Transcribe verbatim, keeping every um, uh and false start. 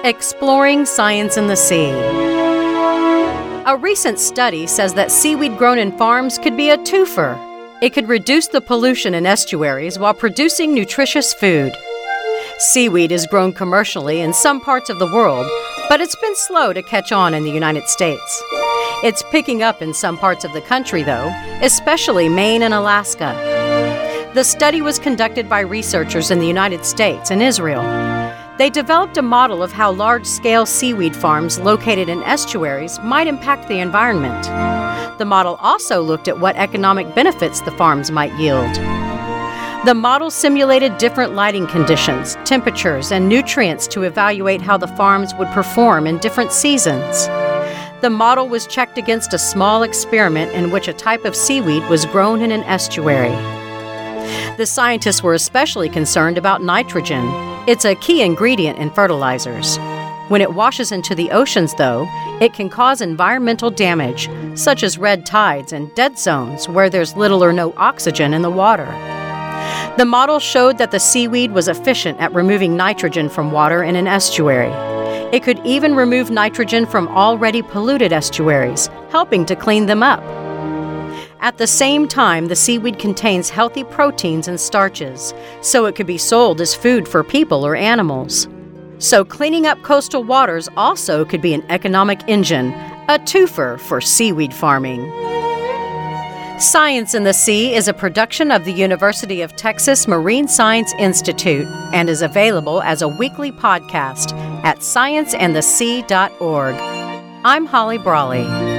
Exploring Science in the Sea. A recent study says that seaweed grown in farms could be a twofer. It could reduce the pollution in estuaries while producing nutritious food. Seaweed is grown commercially in some parts of the world, but it's been slow to catch on in the United States. It's picking up in some parts of the country, though, especially Maine and Alaska. The study was conducted by researchers in the United States and Israel. They developed a model of how large-scale seaweed farms located in estuaries might impact the environment. The model also looked at what economic benefits the farms might yield. The model simulated different lighting conditions, temperatures, and nutrients to evaluate how the farms would perform in different seasons. The model was checked against a small experiment in which a type of seaweed was grown in an estuary. The scientists were especially concerned about nitrogen. It's a key ingredient in fertilizers. When it washes into the oceans, though, it can cause environmental damage, such as red tides and dead zones where there's little or no oxygen in the water. The model showed that the seaweed was efficient at removing nitrogen from water in an estuary. It could even remove nitrogen from already polluted estuaries, helping to clean them up. At the same time, the seaweed contains healthy proteins and starches, so it could be sold as food for people or animals. So cleaning up coastal waters also could be an economic engine, a twofer for seaweed farming. Science in the Sea is a production of the University of Texas Marine Science Institute and is available as a weekly podcast at science and the sea dot org. I'm Holly Brawley.